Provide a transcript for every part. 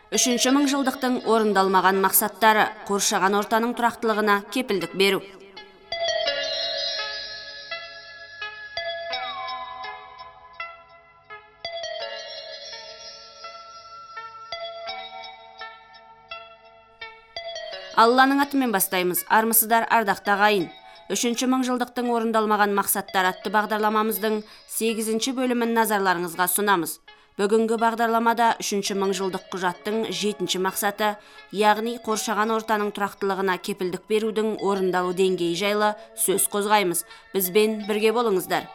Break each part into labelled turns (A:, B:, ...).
A: Үшінші мыңжылдықтың орындалмаған мақсаттары, қоршаған ортаның тұрақтылығына кепілдік беру. Алланың атымен бастаймыз, армысыздар ардақты ағайын. Үшінші мыңжылдықтың орындалмаған мақсаттар атты бағдарламамыздың 8-ші бөлімін назарларыңызға сұнамыз. Бүгінгі бағдарламада үшінші мыңжылдық құжаттың 7-ші мақсаты, яғни қоршаған ортаның тұрақтылығына кепілдік берудің орындалу деңгейі жайлы сөз қозғаймыз. Бізбен бірге болыңыздар.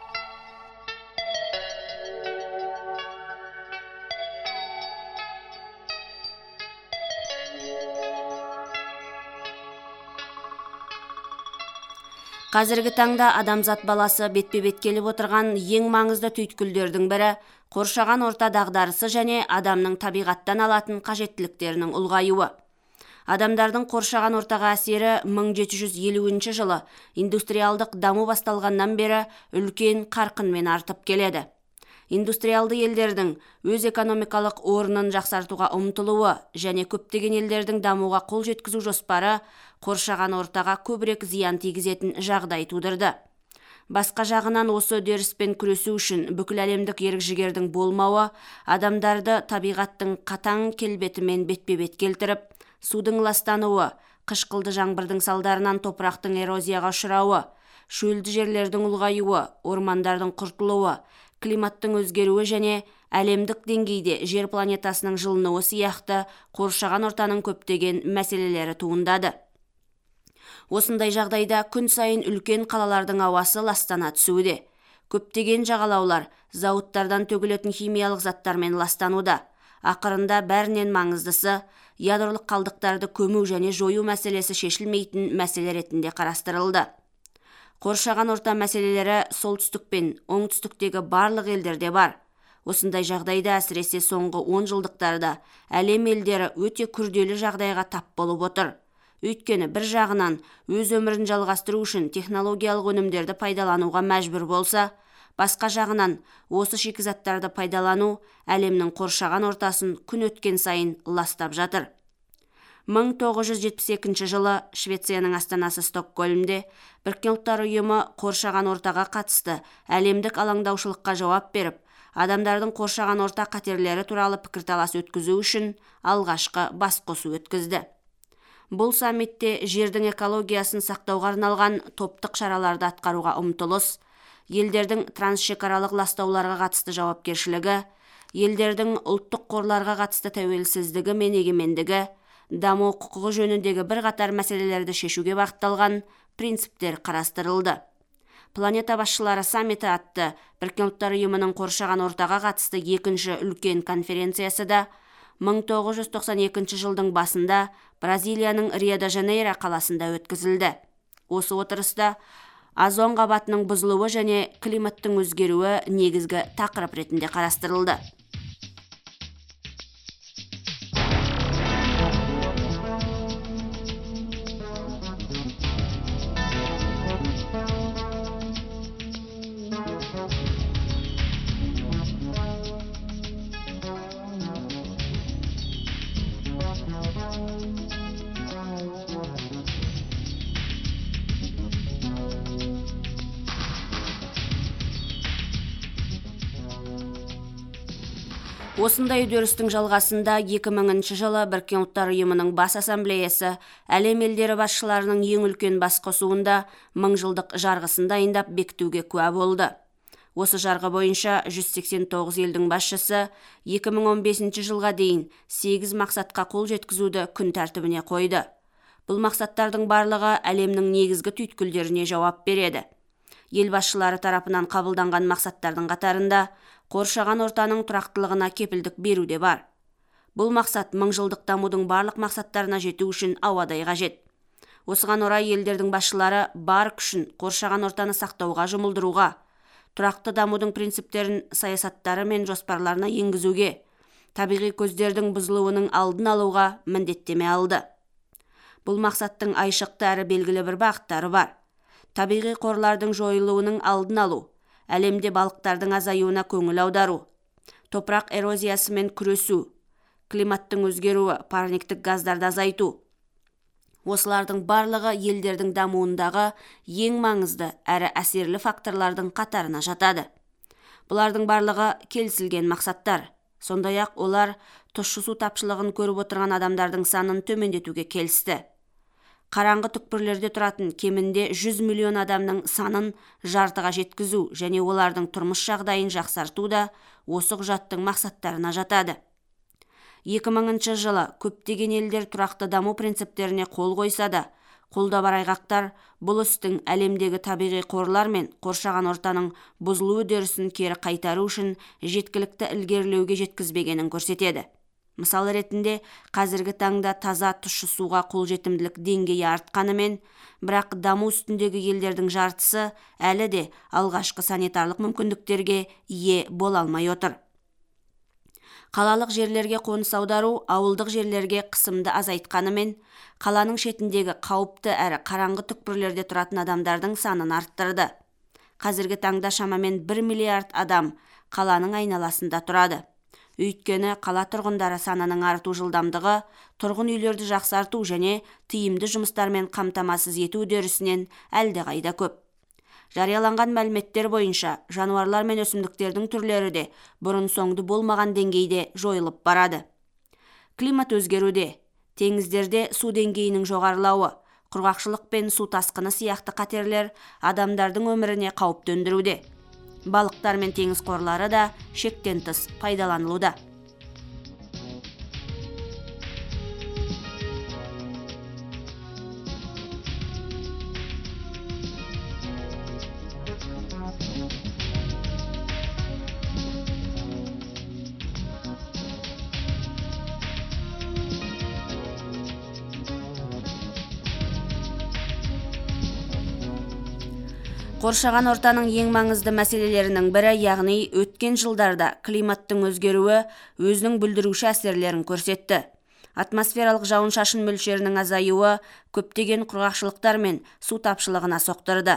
A: Қазіргі таңда адамзат баласы бетпе-бет келіп отырған ең маңызды түйткілдердің бірі қоршаған орта дағдарысы және адамның табиғаттан алатын қажеттіліктерінің ұлғаюы. Адамдардың қоршаған ортаға әсері 1750 жылы индустриалдық даму басталғаннан бері үлкен қарқынмен артып келеді. Индустриалды елдердің өз экономикалық орнын жақсартуға ұмтылуы және көптеген елдердің дамуға қол жеткізу жоспары қоршаған ортаға көбірек зиян тигізетін жағдай тудырды. Басқа жағынан осы үдеріспен күресу үшін бүкіл әлемдік ерік-жігердің болмауы адамдарды табиғаттың қатаң келбетімен бетпе-бет келтіріп, судың ластануы, қышқылды жаңбырдың салдарынан топырақтың эрозияға ұшырауы, шөлді жерлердің ұлғаюы, ормандардың құртылуы, климаттың өзгеруі және әлемдік деңгейде жер планетасының жылынуы сияқты қоршаған ортаның көптеген мәселелері туындады. Осындай жағдайда күн сайын үлкен қалалардың ауасы ластана түсуде. Көптеген жағалаулар зауыттардан төгілетін химиялық заттармен ластануда. Ақырында бәрінен маңыздысы ядролық қалдықтарды көму және жою мәселесі шешілмейтін мәселе ретінде қарастырылды. Қоршаған орта мәселелері солтүстік пен оңтүстіктегі барлық елдерде бар. Осындай жағдайда әсіресе соңғы 10 жылдықтарда әлем елдері өте күрделі жағдайға тап болып отыр. Өйткені бір жағынан өз өмірін жалғастыру үшін технологиялық өнімдерді пайдалануға мәжбүр болса, басқа жағынан осы шикізаттарды пайдалану әлемнің қоршаған ортасын күн өткен сайын ластап жатыр. 1972 жылы Швецияның астанасы Стокгольмде Біріккен ұлттар ұйымы қоршаған ортаға қатысты әлемдік алаңдаушылыққа жауап беріп, адамдардың қоршаған орта қатерлері туралы пікірталас өткізу үшін алғашқы басқосу өткізді. Бұл саммитте жердің экологиясын сақтауға арналған топтық шараларды атқаруға ұмтылыс, елдердің трансшекаралық ластауларға қатысты жауапкершілігі, елдердің ұлттық қорларға қатысты тәуелсіздігі мен егемендігі, даму құқығы жөніндегі бірқатар мәселелерді шешуге бағытталған принциптер қарастырылды. Планета басшылары саммиті атты Біріккен ұлттар ұйымының қоршаған ортаға қатысты екінші үлкен конференциясы да 1992 жылдың басында Бразилияның Рио-де-Жанейро қаласында өткізілді. Осы отырыста озон қабатының бұзылуы және климаттың өзгеруі негізгі тақырып ретінде қарастырылды. Осындай үдерістің жалғасында 2000 жылы Біріккен ұлттар ұйымының бас ассамблеясы әлем елдері басшыларының ең үлкен басқосуында мыңжылдық жарғысын дайындап бекітуге куә болды. Осы жарғы бойынша 189 елдің басшысы 2015 жылға дейін 8 мақсатқа қол жеткізуді күн тәртібіне қойды. Бұл мақсаттардың барлығы әлемнің негізгі түйткілдеріне жауап береді. Ел басшылары тарапынан қабылданған мақсаттардың қатарында қоршаған ортаның тұрақтылығына кепілдік беру де бар. Бұл мақсат мыңжылдық дамудың барлық мақсаттарына жету үшін ауадай қажет. Осыған орай елдердің басшылары бар күшін қоршаған ортаны сақтауға жұмылдыруға, тұрақты дамудың принциптерін саясаттары мен жоспарларына енгізуге, табиғи көздердің бұзылуының алдын алуға міндеттеме алды. Бұл мақсаттың айшықты әрі белгілі бір бағыттары бар. Табиғи қорлардың жойылуының алдын алу, әлемде балықтардың азаюына көңіл аудару, топырақ эрозиясымен күресу, климаттың өзгеруі, парниктік газдарды азайту. Осылардың барлығы елдердің дамуындағы ең маңызды әрі әсерлі факторлардың қатарына жатады. Бұлардың барлығы келісілген мақсаттар. Сондай-ақ олар тұщы су тапшылығын көріп отырған адамдардың санын төмендетуге келісті. Қараңғы түкпірлерде тұратын кемінде 100 миллион адамның санын жартыға жеткізу және олардың тұрмыс жағдайын жақсарту да осы құжаттың мақсаттарына жатады. 2000 жылы көптеген елдер тұрақты даму принциптеріне қол қойса да, қолда бар айғақтар бұл істің әлемдегі табиғи қорлар мен қоршаған ортаның бұзылу үдерісін кері қайтару үшін жеткілікті ілгерілеуге жеткізбегенін көрсетеді. Мысал ретінде, қазіргі таңда таза тұщы суға қолжетімділік деңгейі артқанымен, бірақ даму үстіндегі елдердің жартысы әлі де алғашқы санитарлық мүмкіндіктерге ие бола алмай отыр. Қалалық жерлерге қоныс аудару ауылдық жерлерге қысымды азайтқанымен, қаланың шетіндегі қауіпті әрі қараңғы түкпірлерде тұратын адамдардың санын арттырды. Қазіргі таңда шамамен 1 миллиард адам қаланың айналасында тұрады. Өйткені қала тұрғындары санының арту жылдамдығы тұрғын үйлерді жақсарту және тиімді жұмыстармен қамтамасыз ету үдерісінен әлдеқайда көп. Жарияланған мәліметтер бойынша жануарлар мен өсімдіктердің түрлері де бұрын соңды болмаған деңгейде жойылып барады. Климат өзгеруде, теңіздерде су деңгейінің жоғарылауы, құрғақшылық пен су тасқыны сияқты қатерлер адамдардың өміріне қауіп төндіруде. Балықтар мен теңіз қорлары да шектен тыс пайдаланылуда. Қоршаған ортаның ең маңызды мәселелерінің бірі, яғни өткен жылдарда климаттың өзгеруі өзінің бүлдіруші әсерлерін көрсетті. Атмосфералық жауын-шашын мөлшерінің азаюы көптеген құрғақшылықтар мен су тапшылығына соқтырды.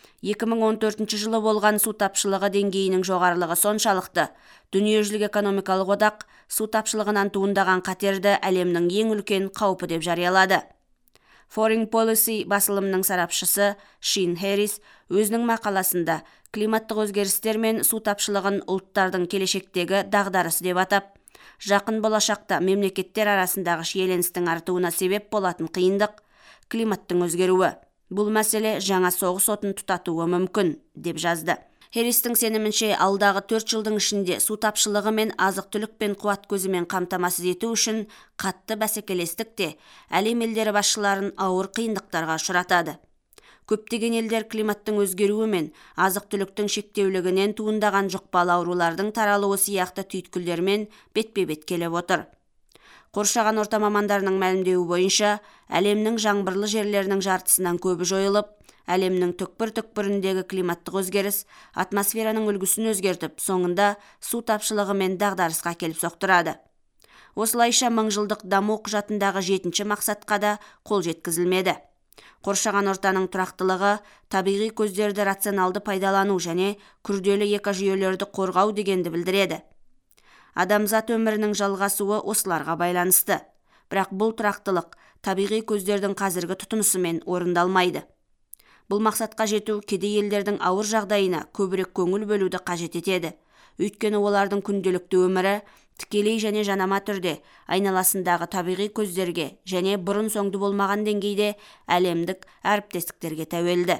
A: 2014 жылы болған су тапшылығы деңгейінің жоғарылығы соншалықты, дүниежүзілік экономикалық одақ су тапшылығынан туындаған қатерді әлемнің ең үлкен қаупі деп жариялады. Foreign Policy басылымының сарапшысы Шин Хэрис өзінің мақаласында климаттық өзгерістер мен су тапшылығын ұлттардың келешектегі дағдарысы деп атап, жақын болашақта мемлекеттер арасындағы шиеленістің артуына себеп болатын қиындық климаттың өзгеруі. Бұл мәселе жаңа соғыс отын тұтатуы мүмкін, деп жазды. Хэристің сенімінше алдағы 4 жылдың ішінде су тапшылығы мен азық-түлік пен қуат көзімен қамтамасыз ету үшін қатты бәсекелестік те әлем елдері басшыларын ауыр қиындықтарға ұшыратады. Көптеген елдер климаттың өзгеруі мен азық-түліктің шектеулігінен туындаған жұқпалы аурулардың таралуы сияқты түйткілдермен бетпе-бет келіп отыр. Қоршаған орта мамандарының мәлімдеуі бойынша, әлемнің жаңбырлы жерлерінің жартысынан көбі жойылып, әлемнің түкпір-түкпіріндегі климаттық өзгеріс атмосфераның үлгісін өзгертіп, соңында су тапшылығы мен дағдарысқа келіп соқтырады. Осылайша мыңжылдық даму құжатындағы 7-ші мақсатқа да қол жеткізілмеді. Қоршаған ортаның тұрақтылығы, табиғи көздерді рационалды пайдалану және күрделі экожүйелерді қорғау дегенді білдіреді. Адамзат өмірінің жалғасуы осыларға байланысты. Бірақ бұл тұрақтылық табиғи көздердің қазіргі тұтынысымен орындалмайды. Бұл мақсатқа жету кедей елдердің ауыр жағдайына көбірек көңіл бөлуді қажет етеді. Өйткені олардың күнделікті өмірі тікелей және жанама түрде айналасындағы табиғи көздерге және бұрын соңды болмаған деңгейде әлемдік әріптестіктерге тәуелді.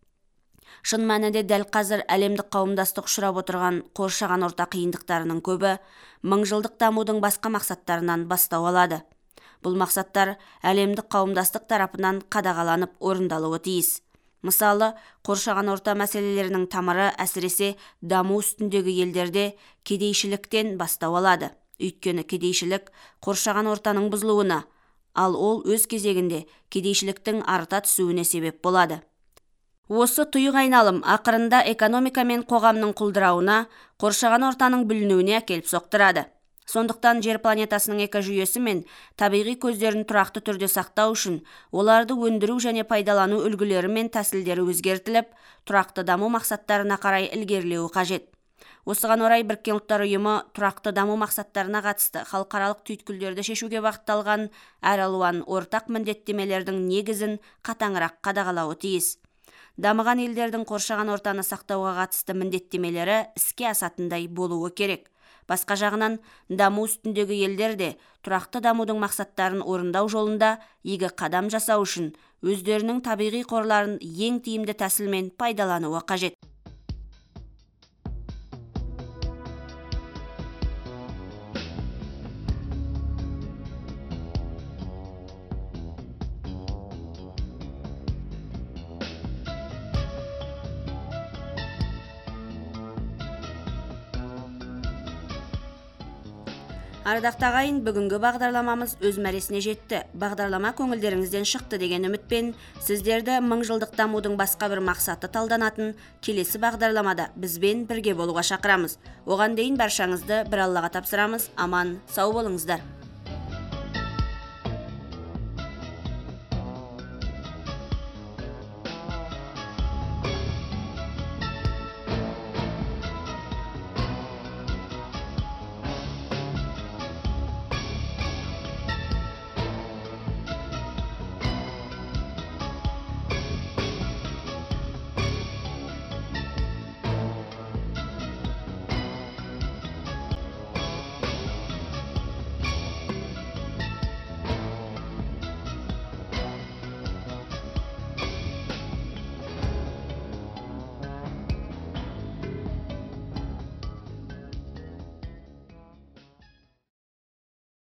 A: Шын мәнінде дәл қазір әлемдік қауымдастық ұшырап отырған қоршаған орта қиындықтарының көбі мыңжылдық дамудың басқа мақсаттарынан бастау алады. Бұл мақсаттар әлемдік қауымдастық тарапынан қадағаланып орындалуы тиіс. Мысалы, қоршаған орта мәселелерінің тамыры әсіресе даму үстіндегі елдерде кедейшіліктен бастау алады. Өйткені кедейшілік қоршаған ортаның бұзылуына, ал ол өз кезегінде кедейшіліктің арта түсуіне себеп болады. Осы тұйық айналым ақырында экономика мен қоғамның құлдырауына, қоршаған ортаның бүлінуіне әкеліп соқтырады. Сондықтан жер планетасының экожүйесі мен табиғи көздерін тұрақты түрде сақтау үшін оларды өндіру және пайдалану үлгілері мен тәсілдері өзгертіліп, тұрақты даму мақсаттарына қарай ілгерілеуі қажет. Осыған орай Біріккен ұлттар ұйымы тұрақты даму мақсаттарына қатысты халықаралық түйткілдерді шешуге бағытталған әралуан ортақ міндеттемелердің негізін қатаңырақ қадағалауы тиіс. Дамыған елдердің қоршаған ортаны сақтауға қатысты міндеттемелері іске асатындай болуы керек. Басқа жағынан, даму үстіндегі елдер де тұрақты дамудың мақсаттарын орындау жолында игі қадам жасау үшін өздерінің табиғи қорларын ең тиімді тәсілмен пайдалануы қажет. Ардақты ағайын, бүгінгі бағдарламамыз өз мәресіне жетті. Бағдарлама көңілдеріңізден шықты деген үмітпен сіздерді мыңжылдық дамудың басқа бір мақсаты талданатын келесі бағдарламада бізбен бірге болуға шақырамыз. Оған дейін баршаңызды бір Аллаға тапсырамыз. Аман, сау болыңыздар.